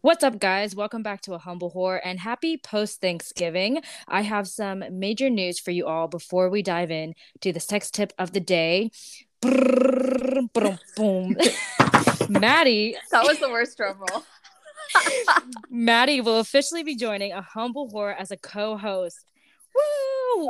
What's up, guys? Welcome back to A Humble Whore and happy post Thanksgiving. I have some major news for you all before we dive in to the sex tip of the day. Brrrr, boom, boom. Maddie, That was the worst drum roll. Maddie will officially be joining A Humble Whore as a co-host. Woo!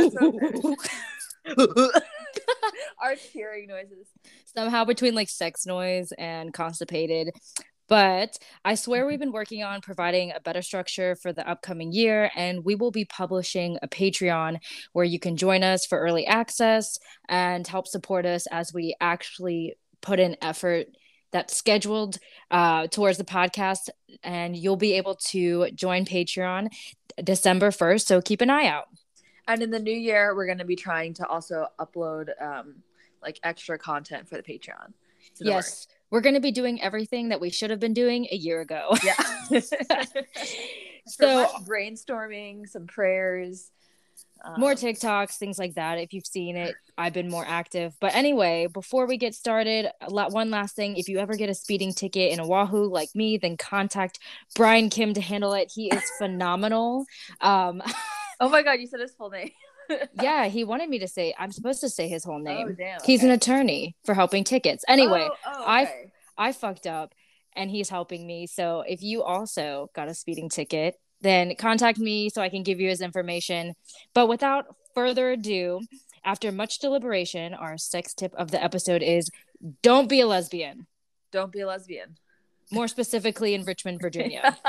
Our cheering noises. Somehow between like sex noise and constipated. But I swear we've been working on providing a better structure for the upcoming year, and we will be publishing a Patreon where you can join us for early access and help support us as we actually put in effort that's scheduled towards the podcast. And you'll be able to join Patreon December 1st. So keep an eye out. And in the new year, we're going to be trying to also upload like extra content for the Patreon. So yes. We're going to be doing everything that we should have been doing a year ago. Yeah. So brainstorming, some prayers. More TikToks, things like that. If you've seen it, I've been more active. But anyway, before we get started, one last thing. If you ever get a speeding ticket in Oahu like me, then contact Brian Kim to handle it. He is phenomenal. Oh my God, you said his full name. Yeah, he wanted me to say, I'm supposed to say his whole name. Oh, damn. He's an attorney for helping tickets. Anyway, okay. I fucked up and he's helping me. So if you also got a speeding ticket, then contact me so I can give you his information. But without further ado, after much deliberation, our sex tip of the episode is don't be a lesbian. Don't be a lesbian. More specifically in Richmond, Virginia.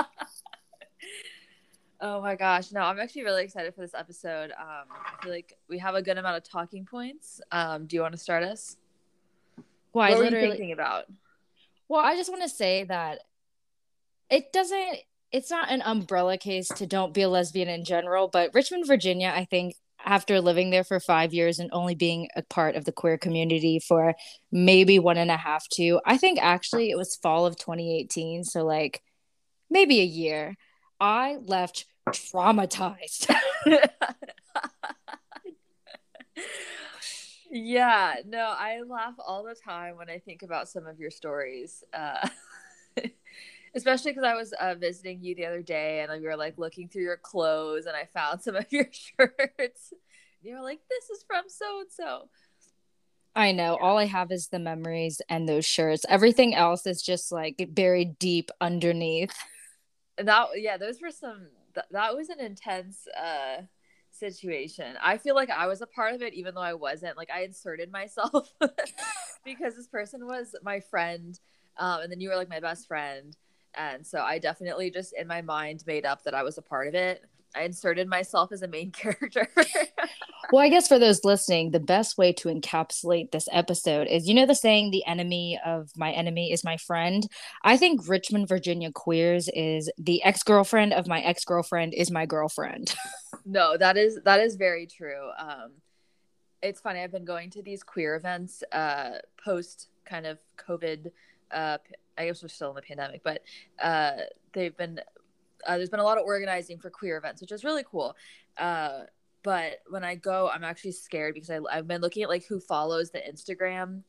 Oh my gosh. No, I'm actually really excited for this episode. I feel like we have a good amount of talking points. Do you want to start us? Well, what are you thinking about? Well, I just want to say that it's not an umbrella case to don't be a lesbian in general, but Richmond, Virginia, I think after living there for 5 years and only being a part of the queer community for maybe 1.5 2, I think actually it was fall of 2018. So like maybe a year. I left traumatized. Yeah, no, I laugh all the time when I think about some of your stories. Especially because I was visiting you the other day and we were like looking through your clothes and I found some of your shirts. You were like, this is from so-and-so. I know. Yeah. All I have is the memories and those shirts. Everything else is just like buried deep underneath. Those were that was an intense situation. I feel like I was a part of it even though I wasn't. Like I inserted myself because this person was my friend, and then you were like my best friend, and so I definitely just in my mind made up that I was a part of it. I inserted myself as a main character. Well, I guess for those listening, the best way to encapsulate this episode is, you know, the saying, the enemy of my enemy is my friend. I think Richmond, Virginia queers is the ex-girlfriend of my ex-girlfriend is my girlfriend. No, that is very true. It's funny. I've been going to these queer events post kind of COVID. I guess we're still in the pandemic, but they've been there's been a lot of organizing for queer events, which is really cool. But when I go, I'm actually scared because I've been looking at like who follows the Instagram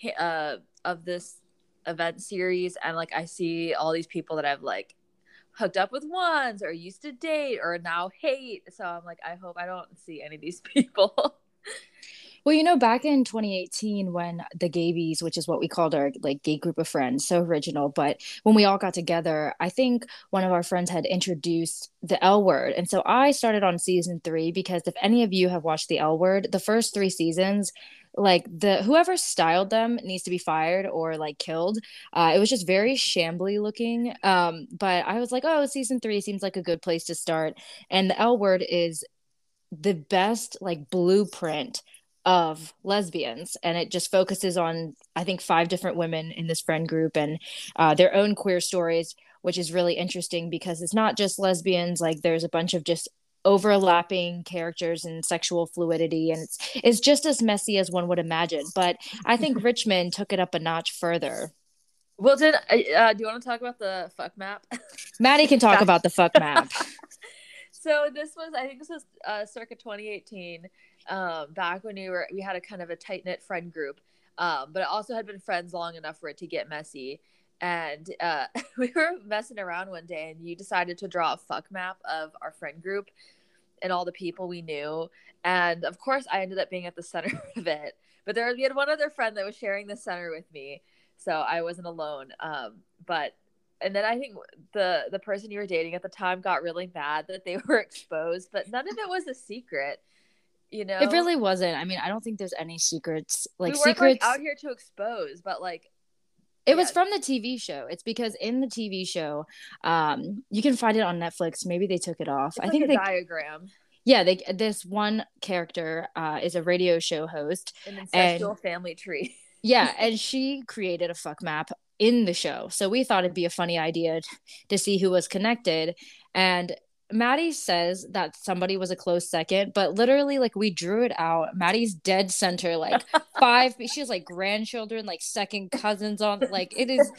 of this event series, and like I see all these people that I've like hooked up with once or used to date or now hate. So I'm like, I hope I don't see any of these people. Well, you know, back in 2018 when the Gabies, which is what we called our like gay group of friends, so original, but when we all got together, I think one of our friends had introduced the L Word. And so I started on season 3 because if any of you have watched the L Word, the first 3 seasons, like the whoever styled them needs to be fired or like killed. It was just very shambly looking. But I was like, oh, season 3 seems like a good place to start. And the L Word is the best like blueprint of lesbians, and it just focuses on I think 5 different women in this friend group and their own queer stories, which is really interesting because it's not just lesbians. Like there's a bunch of just overlapping characters and sexual fluidity, and it's just as messy as one would imagine, but I think Richmond took it up a notch further. Well, do you want to talk about the fuck map? Maddie can talk about the fuck map. So I think this was circa 2018, back when we had a kind of a tight knit friend group, but it also had been friends long enough for it to get messy. and we were messing around one day, and you decided to draw a fuck map of our friend group and all the people we knew. And of course, I ended up being at the center of it. But we had one other friend that was sharing the center with me, so I wasn't alone. But and then I think the person you were dating at the time got really mad that they were exposed, but none of it was a secret, you It know. really wasn't. I mean, I don't think there's any secrets. We Like weren't like secrets, out here to expose, but like, it was yeah, from the TV show. It's because in the TV show, you can find it on Netflix. Maybe they took it off. it's I like think a they, diagram, yeah, they this one character is a radio show host, an and ancestral family tree. yeah, and she created a fuck map in the show. So we thought it'd be a funny idea to see who was connected. And Maddie says that somebody was a close second, but literally, like, we drew it out. Maddie's dead center, like five. She has like grandchildren, like second cousins on. Like, it is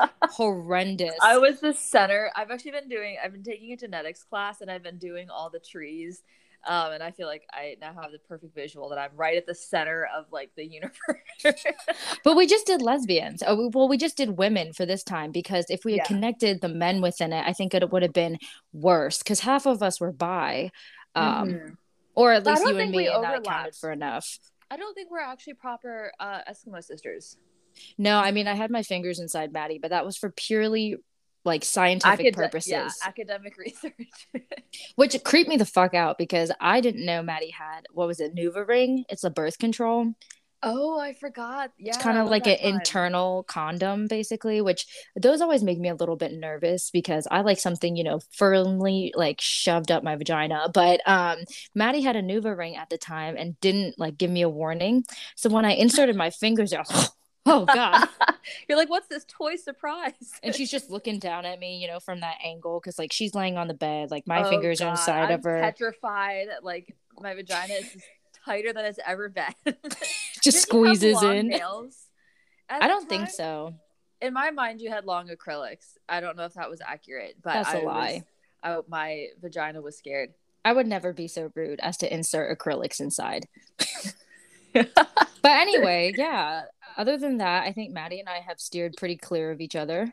I horrendous. was the center. I've been taking a genetics class, and I've been doing all the trees. And I feel like I now have the perfect visual that I'm right at the center of like the universe. But we just did lesbians. Oh, well, we just did women for this time because if we had Yeah. connected the men within it, I think it would have been worse because half of us were bi, um, Mm-hmm. or at But I least you don't and think we me, and that counted overlapped. for enough. I don't think we're actually proper Eskimo sisters. No, I mean, I had my fingers inside Maddie, but that was for purely like scientific Yeah, purposes, academic research. which creeped me the fuck out because I didn't know Maddie had, what was it, Nuva ring? It's a birth control. Oh, I forgot. It's Yeah, kind I of love like that an time. internal condom, basically, which those always make me a little bit nervous because I like something, firmly like shoved up my vagina. But Maddie had a Nuva ring at the time and didn't like give me a warning. So when I inserted my fingers out, oh God. You're like, what's this toy surprise? And she's just looking down at me, from that angle because like she's laying on the bed, like my Oh fingers are God, inside of I'm her, petrified. Like my vagina is just tighter than it's ever been. just Did you have squeezes long in. nails at I the don't think time? so. In my mind, you had long acrylics. I don't know if that was accurate, but That's a lie. my vagina was scared. I would never be so rude as to insert acrylics inside. But anyway, yeah. Other than that, I think Maddie and I have steered pretty clear of each other.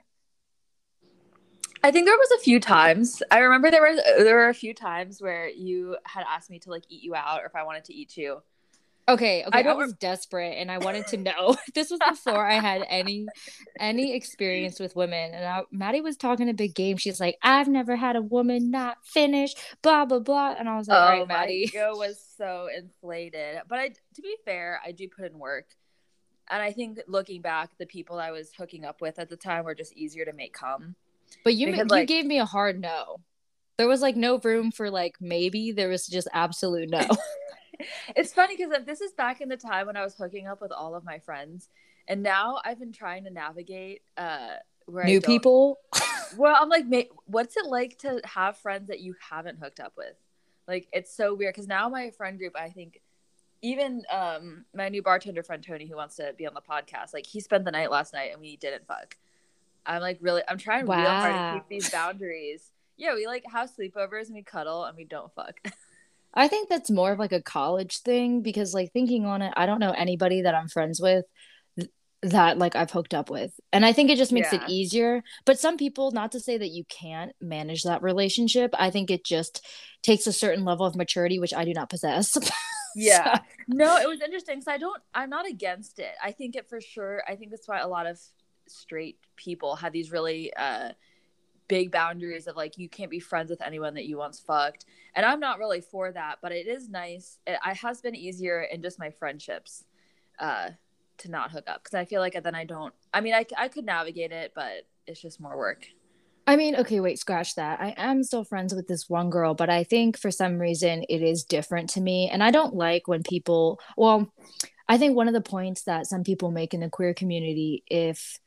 I think there was a few times. I remember there were a few times where you had asked me to like eat you out, or if I wanted to eat you. Okay, I I don't. was desperate and I wanted to know. This was before I had any experience with women. And Maddie was talking a big game. She's like, "I've never had a woman not finish, blah blah blah." And I was like, "All Oh, right, my Maddie." ego was so inflated. But to be fair, I do put in work. And I think looking back, the people I was hooking up with at the time were just easier to make come. But you Because you like gave me a hard no. There was like no room for like maybe. There was just absolute no. it's funny because this is back in the time when I was hooking up with all of my friends. And now I've been trying to navigate where I New don't. people. Well, I'm like, what's it like to have friends that you haven't hooked up with? Like, it's so weird because now my friend group, I think, even my new bartender friend Tony, who wants to be on the podcast, like he spent the night last night and we didn't fuck. I'm trying real hard to Wow. keep these boundaries. Yeah, we like have sleepovers and we cuddle and we don't fuck. I think that's more of like a college thing because like thinking on it, I don't know anybody that I'm friends with that like I've hooked up with. And I think it just makes it Yeah. easier. But some people, not to say that you can't manage that relationship, I think it just takes a certain level of maturity which I do not possess. So, Yeah. No, it was interesting because I'm not against it. I think it for sure. I think that's why a lot of straight people have these really big boundaries of like you can't be friends with anyone that you once fucked, and I'm not really for that, but it is nice. It has been easier in just my friendships uh to not hook up because I feel like then I don't. I mean, I could navigate it, but it's just more work. I mean, okay, wait, scratch that. I am still friends with this one girl, but I think for some reason it is different to me. And I don't like when people, well, I think one of the points that some people make in the queer community, if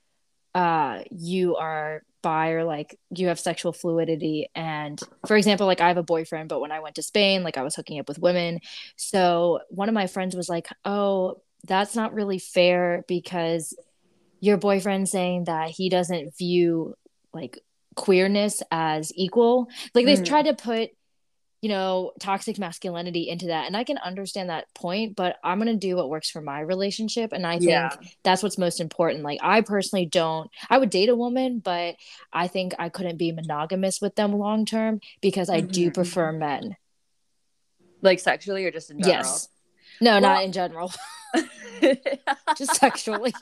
you are bi or like you have sexual fluidity, and for example, like I have a boyfriend, but when I went to Spain, like I was hooking up with women. So one of my friends was like, "Oh, that's not really fair because your boyfriend saying that he doesn't view like queerness as equal." Like they try Mm. to put toxic masculinity into that. And I can understand that point, but I'm going to do what works for my relationship. And I think Yeah. that's what's most important. Like, I personally don't, I would date a woman, but I think I couldn't be monogamous with them long term because I do prefer Hmm. men. Like sexually or just in general? Yes. No, Well, not in general, just sexually.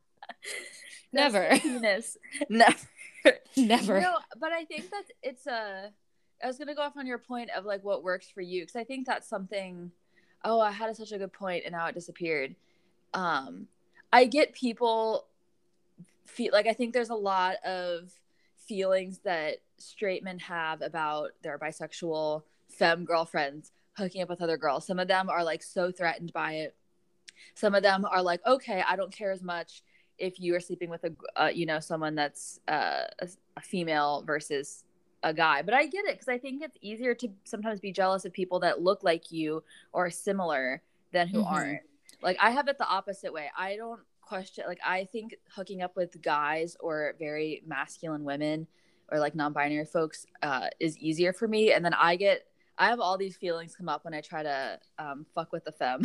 that's the Never. penis. Never. Never. No, but I think that it's a. I was gonna go off on your point of like what works for you because I think that's something. Oh, I had such a good point and now it disappeared. Um, I get people feel like I think there's a lot of feelings that straight men have about their bisexual femme girlfriends hooking up with other girls. Some of them are like so threatened by it. Some of them are like, okay, I don't care as much if you are sleeping with someone that's a female versus a guy. But I get it because I think it's easier to sometimes be jealous of people that look like you or are similar than who Mm-hmm. aren't. Like I have it the opposite way. I don't question like I think hooking up with guys or very masculine women or like non-binary folks is easier for me, and then I have all these feelings come up when I try to fuck with the femme.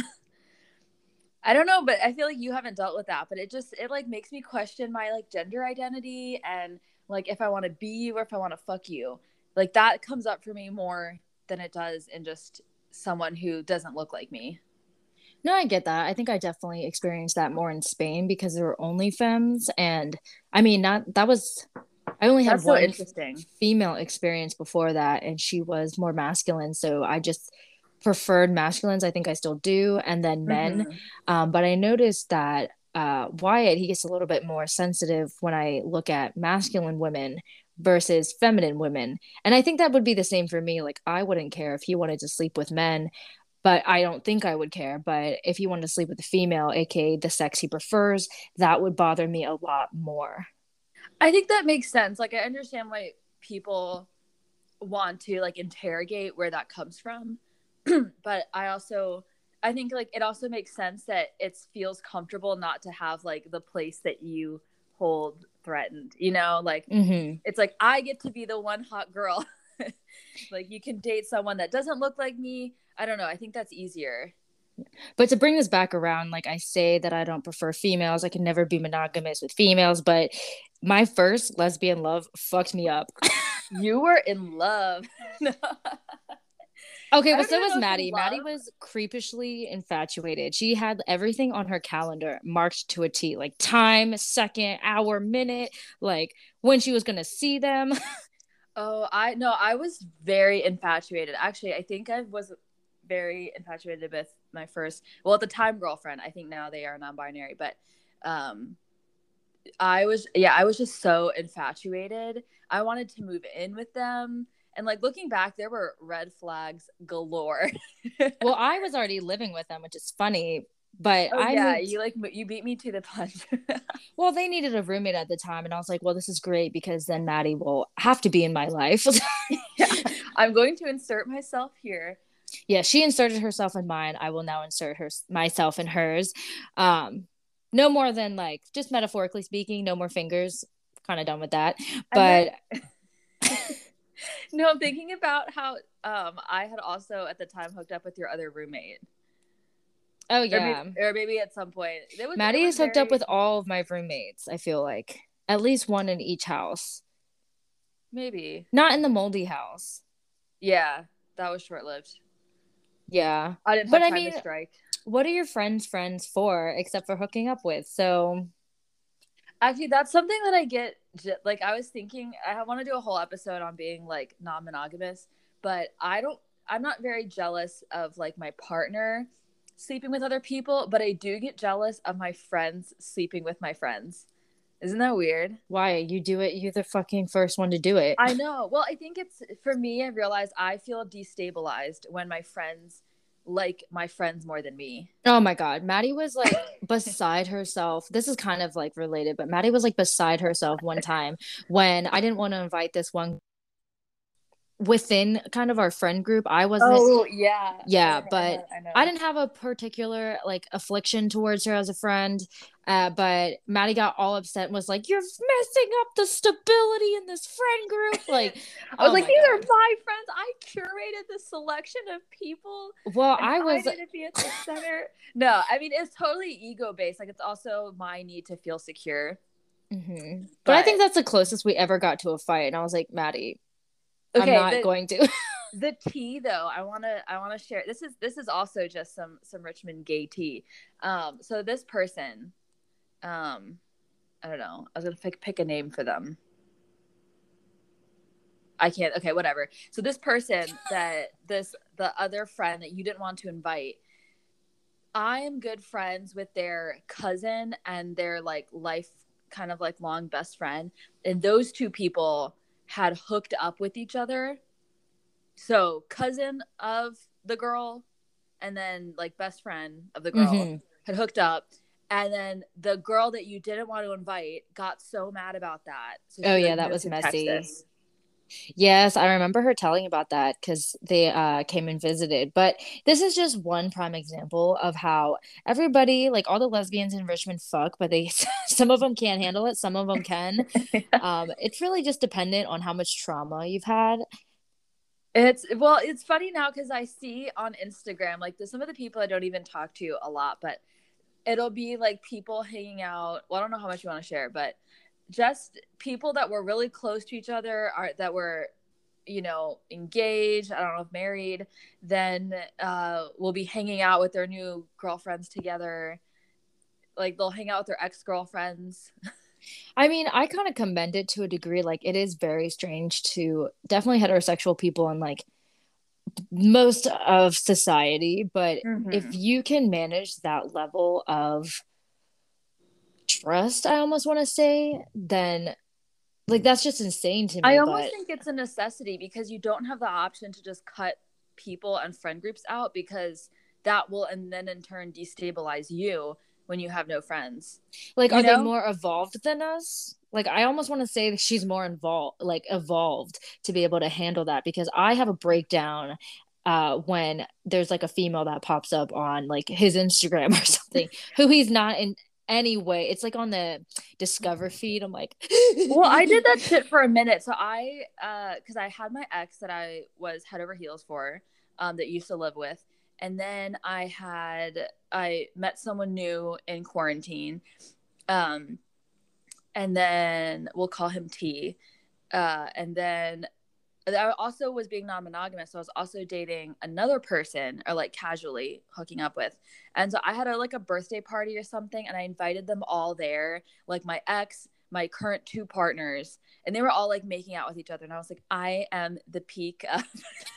I don't know, but I feel like you haven't dealt with that. But it like makes me question my like gender identity and like if I want to be you or if I want to fuck you. Like that comes up for me more than it does in just someone who doesn't look like me. No, I get that. I think I definitely experienced that more in Spain because there were only femmes. And I mean, not that was, I only had That's so one interesting. female experience before that, and she was more masculine. So I just preferred masculines. I think I still do. And then men. Mm-hmm. But I noticed that Wyatt, he gets a little bit more sensitive when I look at masculine women versus feminine women. And I think that would be the same for me. Like, I wouldn't care if he wanted to sleep with men, but I don't think I would care. But if he wanted to sleep with a female, aka the sex he prefers, that would bother me a lot more. I think that makes sense. Like I understand why people want to like interrogate where that comes from. But I think like it also makes sense that it feels comfortable not to have like the place that you hold threatened, like Mm-hmm. it's like I get to be the one hot girl. Like you can date someone that doesn't look like me. I don't know, I think that's easier. But to bring this back around, like, I say that I don't prefer females, I can never be monogamous with females, but my first lesbian love fucked me up. You were in love. No. Okay, I well, don't so even was know if Maddie. Maddie love. was creepishly infatuated. She had everything on her calendar marked to a T, like time, second, hour, minute, like when she was going to see them. Oh, I no, I was very infatuated. Actually, I think I was very infatuated with my first, well, at the time girlfriend. I think now they are non-binary, but um I was just so infatuated. I wanted to move in with them. And like looking back, there were red flags galore. Well, I was already living with them, which is funny, but Oh I yeah, moved. you beat me to the punch. Well, they needed a roommate at the time, and I was like, well, this is great because then Maddie will have to be in my life. Yeah, I'm going to insert myself here. Yeah, she inserted herself in mine. I will now insert myself in hers. Um, no more than, like, just metaphorically speaking, no more fingers. Kind of done with that. And then But no, I'm thinking about how I had also at the time hooked up with your other roommate. oh Or maybe, yeah, or maybe at some point. It Maddie was is hooked up very with all of my roommates. I feel like at least one in each house. maybe. Not in the moldy house. Yeah, that was short lived. Yeah, I didn't but have I time to mean, strike. what are your friends for except for hooking up with? So Actually, that's something that I get. Like, I was thinking, I want to do a whole episode on being like non monogamous, but I don't, I'm not very jealous of like my partner sleeping with other people, but I do get jealous of my friends sleeping with my friends. Isn't that weird? why you do it? You're the fucking first one to do it. I know. Well, I think it's for me, I realize I feel destabilized when my friends like my friends more than me. Oh my God. Maddie was like beside herself. This is kind of like related, but Maddie was like beside herself one time when I didn't want to invite this one within kind of our friend group, I wasn't, Oh yeah, yeah, but I I know. didn't have a particular like affliction towards her as a friend. But Maddie got all upset and was like, "You're messing up the stability in this friend group." Like, I was oh like, my these are God. my friends. I curated the selection of people, Well, and I I was, need to be at the center. No, I mean it's totally ego based. Like it's also my need to feel secure. but I think But that's the closest we ever got to a fight. And I was like, Maddie, I'm okay, not going to. the tea though, I wanna share. This is also just some Richmond gay tea. So this person, I don't know. I was gonna pick a name for them. I can't. Okay, whatever. So this person that the other friend that you didn't want to invite, I am good friends with their cousin and their like life kind of like long best friend, and those two people had hooked up with each other. So cousin of the girl and then like best friend of the girl Hmm. had hooked up, and then the girl that you didn't want to invite got so mad about that, so Oh she yeah, like that moved was to messy. Texas. Yes, I remember her telling about that because they came and visited. But this is just one prime example of how everybody, like all the lesbians in Richmond, fuck, but they some of them can't handle it, some of them can. It's really just dependent on how much trauma you've had. It's funny now because I see on Instagram like some of the people I don't even talk to a lot, but it'll be like people hanging out. Well, I don't know how much you want to share, but just people that were really close to each other, are that were engaged, I don't know if married, then will be hanging out with their new girlfriends together. Like they'll hang out with their ex-girlfriends. I mean, I kind of commend it to a degree. Like, it is very strange to definitely heterosexual people and like most of society, but if Mm-hmm. you can manage that level of trust, I almost want to say, then like that's just insane to I me. almost But think it's a necessity because you don't have the option to just cut people and friend groups out, because that will and then in turn destabilize you when you have no friends. like, You are they know? more evolved than us? Like, I almost want to say that she's more involved, like evolved to be able to handle that because I have a breakdown when there's like a female that pops up on like his Instagram or something who he's not in any way. It's like on the Discover feed. I'm like, Well, I did that shit for a minute. So because I had my ex that I was head over heels for, that used to live with, and then I met someone new in quarantine, um, and then we'll call him T, and then I also was being non-monogamous, so I was also dating another person or like casually hooking up with. And so I had a birthday party or something, and I invited them all there, like my ex, my current two partners, and they were all like making out with each other. And I was like, I am the peak of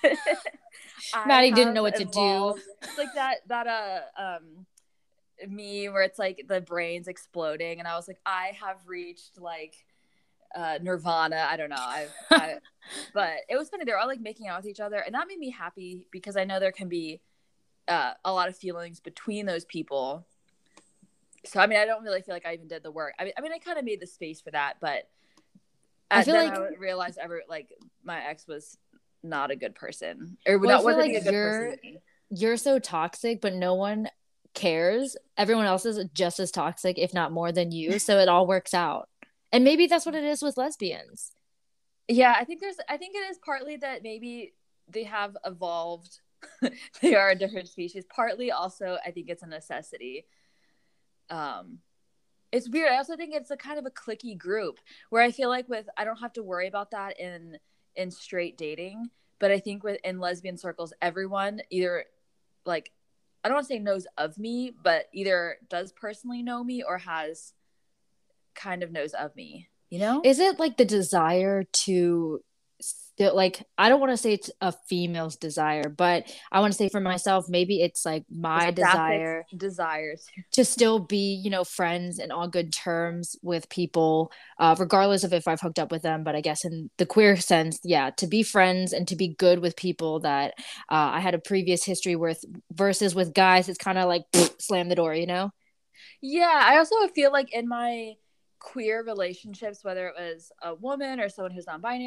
I Maddie didn't have know what to do. evolved. It's like that me where it's like the brain's exploding, and I was like, I have reached like Nirvana. I don't know. But it was funny. They're all like making out with each other, and that made me happy because I know there can be a lot of feelings between those people. So I mean, I don't really feel like I even did the work. I mean, I kind of made the space for that, but I feel then like I realized my ex was not a good person, or I not feel wasn't like being a good person to me. you're so toxic, but no one cares. Everyone else is just as toxic, if not more than you. So it all works out. And maybe that's what it is with lesbians. Yeah, I think it is partly that maybe they have evolved. They are a different species. Partly also, I think it's a necessity. Um, it's weird. I also think it's a kind of a cliquey group where I feel like I don't have to worry about that in straight dating, but I think in lesbian circles, everyone either like, I don't want to say knows of me, but either does personally know me or has kind of knows of me. You know? Is it like the desire to still, like, I don't want to say it's a female's desire, but I want to say for myself, maybe it's like The my sapphic desire desires. to still be, friends and on good terms with people, regardless of if I've hooked up with them. But I guess in the queer sense, yeah, to be friends and to be good with people that I had a previous history with, versus with guys, it's kind of like slam the door. Yeah, I also feel like in my queer relationships, whether it was a woman or someone who's non-binary,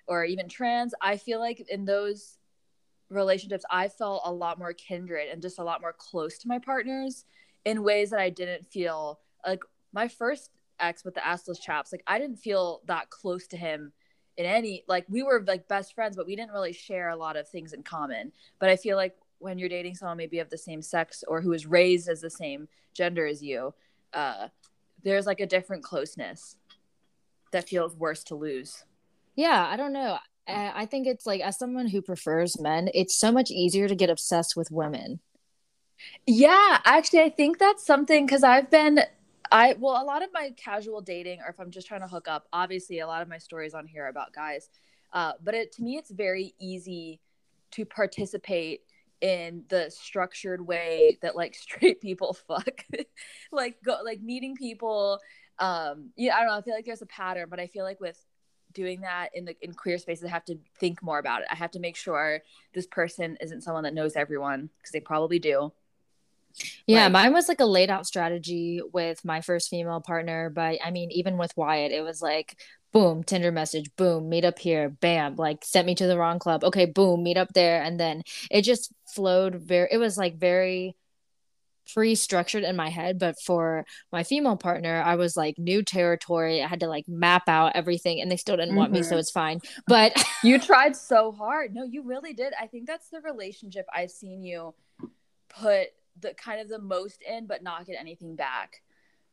or even trans, I feel like in those relationships I felt a lot more kindred and just a lot more close to my partners in ways that I didn't feel like my first ex with the assless chaps. Like I didn't feel that close to him in any, like we were like best friends, but we didn't really share a lot of things in common. But I feel like when you're dating someone maybe of the same sex or who is raised as the same gender as you, uh, there's like a different closeness that feels worse to lose. Yeah, I don't know. I think it's like, as someone who prefers men, it's so much easier to get obsessed with women. Yeah, actually, I think that's something because well, a lot of my casual dating, or if I'm just trying to hook up, obviously, a lot of my stories on here are about guys. But to me, it's very easy to participate in the structured way that like straight people fuck, like meeting people. Yeah, I don't know. I feel like there's a pattern, but I feel like with doing that in queer spaces, I have to think more about it. I have to make sure this person isn't someone that knows everyone because they probably do. Yeah, Like, mine was like a laid out strategy with my first female partner. But I mean, even with Wyatt, it was like, boom, Tinder message, boom, meet up here, bam, like sent me to the wrong club. Okay, boom, meet up there. And then it just flowed it was like very pre-structured in my head. But for my female partner, I was like new territory. I had to like map out everything, and they still didn't want me, so mm-hmm. it's fine. But You tried so hard. No, you really did. I think that's the relationship I've seen you put the kind of the most in, but not get anything back.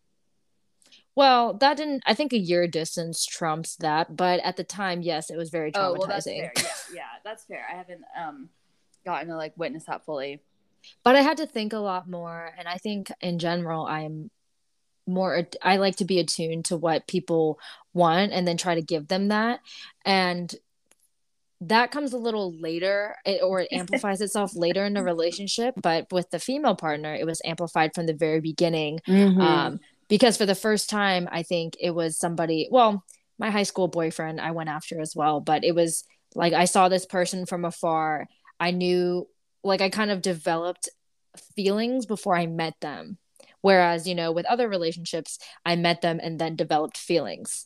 well, that didn't, I think a year distance trumps that. But at the time, yes, it was very Oh, well, that's traumatizing. fair. Yeah, yeah, that's fair. I haven't gotten to like witness that fully. But I had to think a lot more. And I think in general, I'm more, I like to be attuned to what people want and then try to give them that. And that comes a little later, or it amplifies itself later in the relationship. But with the female partner, it was amplified from the very beginning. Mm-hmm. Because for the first time, I think it was somebody, well, my high school boyfriend I went after as well. But it was like I saw this person from afar. I knew, like, I kind of developed feelings before I met them. Whereas, with other relationships, I met them and then developed feelings.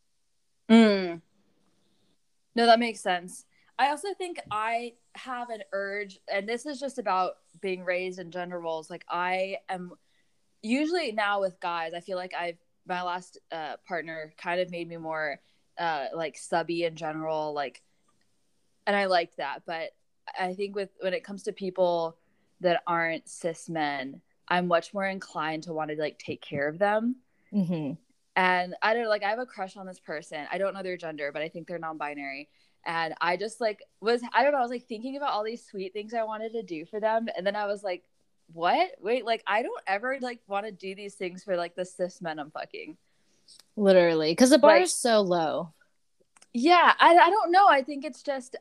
Mm. No, that makes sense. I also think I have an urge, and this is just about being raised in gender roles. Like I am usually now with guys, I feel like I've my last partner kind of made me more like subby in general, like, and I liked that. But I think with when it comes to people that aren't cis men, I'm much more inclined to want to like take care of them. Mm-hmm. And I don't know, like I have a crush on this person. I don't know their gender, but I think they're non-binary. And I just like was I don't know, I was like thinking about all these sweet things I wanted to do for them. And then I was like, what? Wait, like I don't ever like want to do these things for like the cis men I'm fucking. Literally, because the bar Like, is so low. yeah, I don't know. I think it's just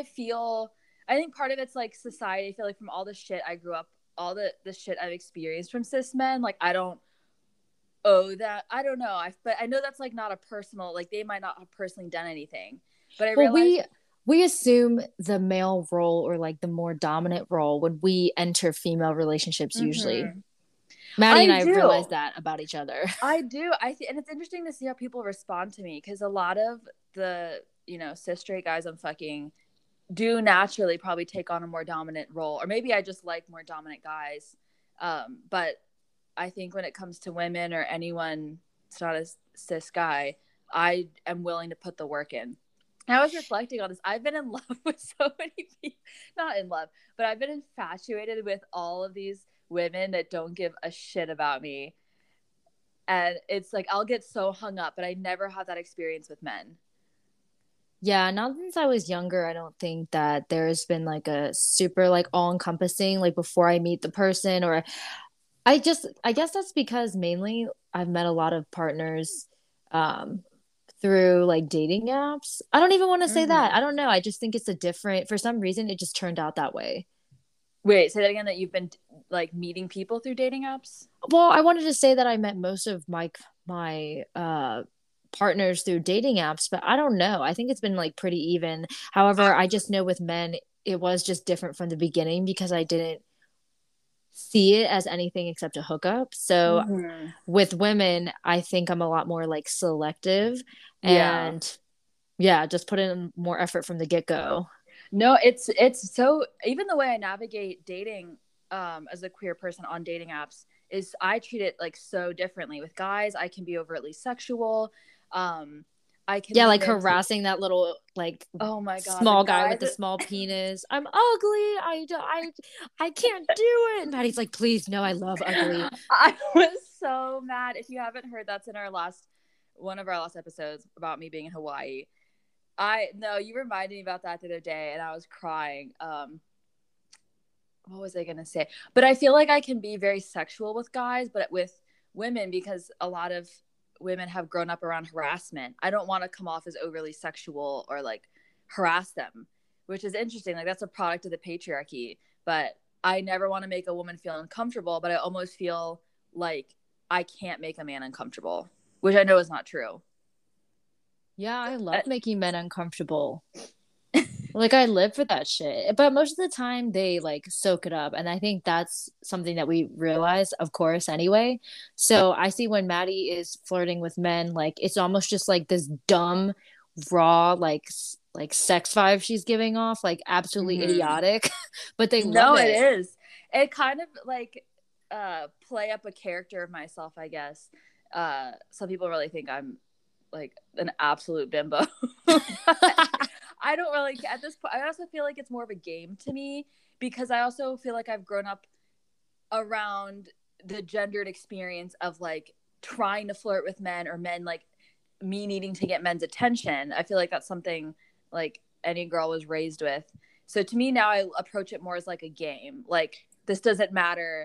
I think part of it's like society. I feel like from all the shit I grew up, all the shit I've experienced from cis men, like I don't owe that. I don't know. But I know that's like not a personal, like they might not have personally done anything. But I Well, realized we assume the male role, or like the more dominant role, when we enter female relationships usually. mm-hmm. Maddie and I I have do. realized that about each other. I do. And it's interesting to see how people respond to me because a lot of the, cis straight guys I'm fucking do naturally probably take on a more dominant role. Or maybe I just like more dominant guys. But I think when it comes to women or anyone, it's not a cis guy, I am willing to put the work in. I was reflecting on this. I've been in love with so many people, not in love, but I've been infatuated with all of these women that don't give a shit about me. And it's like, I'll get so hung up, but I never had that experience with men. Yeah, not since I was younger, I don't think that there's been like a super like all encompassing, like before I meet the person. Or I guess that's because mainly I've met a lot of partners um through like dating apps. I don't even want to say that. Mm-hmm. I don't know. I just think it's a different, for some reason it just turned out that way. Wait, say that again, that you've been like meeting people through dating apps? Well, I wanted to say that I met most of my partners through dating apps, but I don't know. I think it's been like pretty even. However, I just know with men it was just different from the beginning because I didn't see it as anything except a hookup. So Mm-hmm. with women, I think I'm a lot more like selective, Yeah. and Yeah, just put in more effort from the get-go. No, it's so, even the way I navigate dating as a queer person on dating apps is I treat it like so differently. With guys, I can be overtly sexual. Um I can Yeah, lean like into, harassing that little like oh my god, the small guy with guys the small penis. I'm ugly. I can't do it. And Maddie's like, please, no, I love ugly. I was so mad. If you haven't heard, that's in our last one of our last episodes about me being in Hawaii. I no, you reminded me about that the other day, and I was crying. What was I gonna say? But I feel like I can be very sexual with guys, but with women, because a lot of women have grown up around harassment. I don't want to come off as overly sexual or like harass them, which is interesting. Like that's a product of the patriarchy. But I never want to make a woman feel uncomfortable, but I almost feel like I can't make a man uncomfortable, which I know is not true. Yeah, I Uh, love making men uncomfortable. Like I live for that shit. But most of the time they like soak it up. And I think that's something that we realize, of course, anyway. So I see when Maddie is flirting with men, like it's almost just like this dumb, raw, like sex vibe she's giving off, like absolutely mhm. idiotic. But they love No, it it. is. It kind of like play up a character of myself, I guess. Some people really think I'm like an absolute bimbo. But I don't really at this point. I also feel like it's more of a game to me because I also feel like I've grown up around the gendered experience of like trying to flirt with men or men like me needing to get men's attention. I feel like that's something like any girl was raised with. So to me now I approach it more as like a game. Like this doesn't matter.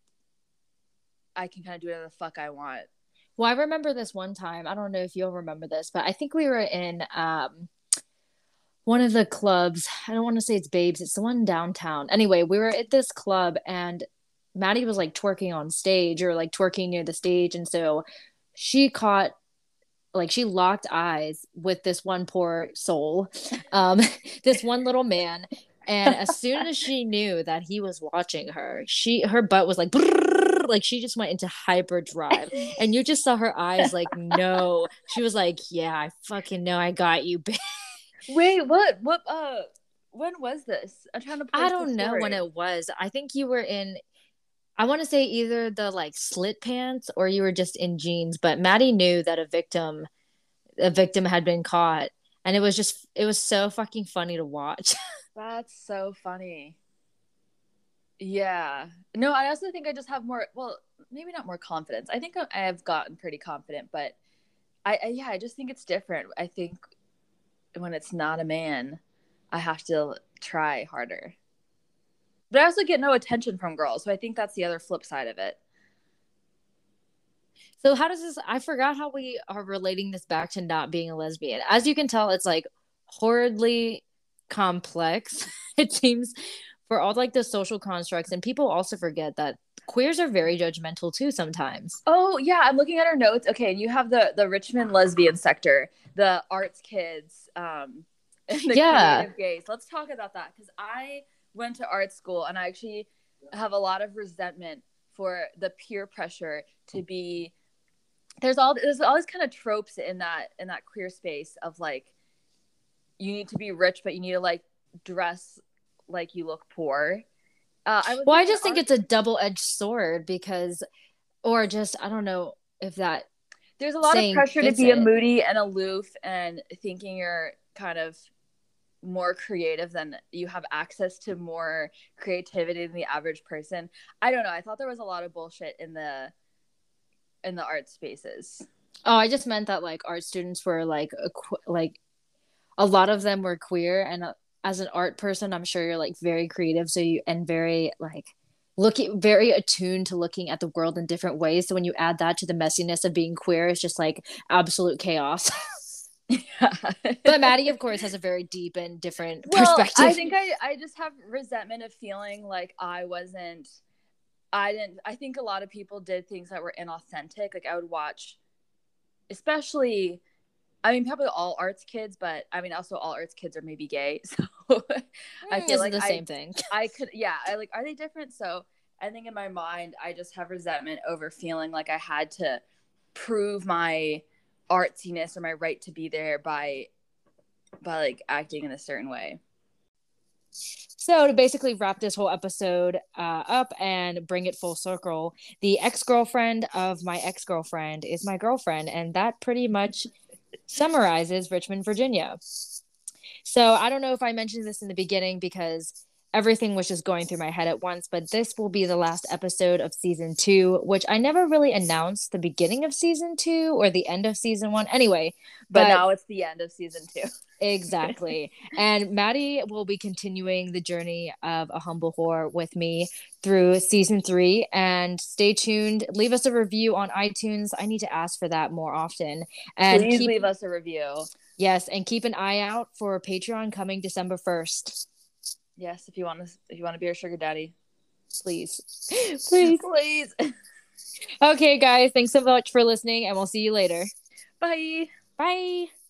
I can kind of do whatever the fuck I want. Well, I remember this one time. I don't know if you'll remember this, but I think we were in one of the clubs. I don't want to say it's Babes, it's the one downtown. Anyway, we were at this club and Maddie was like twerking on stage or like twerking near the stage. And so she caught, like, she locked eyes with this one poor soul, um, this one little man. And as soon as she knew that he was watching her, her butt was like, brrr, like she just went into hyperdrive. And you just saw her eyes like, no. She was like, yeah, I fucking know I got you, bitch. Wait, what when was this? I'm trying to I place the don't know when story. it was. I think you were in, I want to say either the like slit pants or you were just in jeans, but Maddie knew that a victim had been caught. And it was so fucking funny to watch. That's so funny. Yeah. No, I also think I just have more, well, maybe not more confidence. I think I have gotten pretty confident, but yeah, I just think it's different. I think when it's not a man, I have to try harder. But I also get no attention from girls, so I think that's the other flip side of it. So how does this, I forgot how we are relating this back to not being a lesbian. As you can tell, it's like horridly complex. It seems for all like the social constructs, and people also forget that queers are very judgmental too sometimes. Oh yeah, I'm looking at our notes. Okay, and you have the Richmond lesbian sector, the arts kids, and the Yeah. creative gays. Let's talk about that because I went to art school and I actually have a lot of resentment for the peer pressure to be. There's all these kind of tropes in that queer space of like you need to be rich, but you need to like dress like you look poor. I was Well, I doing an just think art. it's a double-edged sword because, or just, I don't know if that There's a lot of saying pressure to fits be a it. moody and aloof and thinking you're kind of more creative than you have access to more creativity than the average person. I don't know. I thought there was a lot of bullshit in the art spaces. Oh, I just meant that like art students were like like a lot of them were queer, and as an art person, I'm sure you're like very creative, so you and very like looking very attuned to looking at the world in different ways. So when you add that to the messiness of being queer, it's just like absolute chaos. But Maddie, of course, has a very deep and different Well, I perspective. think I just have resentment of feeling like I didn't I think a lot of people did things that were inauthentic. Like I would watch, especially, I mean, probably all arts kids, but I mean, also all arts kids are maybe gay. So I feel Is it like the I, same thing? I could, yeah, I like, are they different? So I think in my mind, I just have resentment over feeling like I had to prove my artsiness or my right to be there by by like acting in a certain way. So to basically wrap this whole episode up and bring it full circle, the ex-girlfriend of my ex-girlfriend is my girlfriend, and that pretty much summarizes Richmond, Virginia. So I don't know if I mentioned this in the beginning because everything was just going through my head at once, but this will be the last episode of season 2, which I never really announced the beginning of season 2 or the end of season 1. Anyway, but now it's the end of season 2. Exactly. And Maddie will be continuing the journey of A Humble Whore with me through season 3. And stay tuned. Leave us a review on iTunes. I need to ask for that more often. And please leave us a review. Yes, and keep an eye out for Patreon coming December 1st. Yes, if you want to be our sugar daddy, please. Please. Okay, guys, thanks so much for listening, and we'll see you later. Bye. Bye.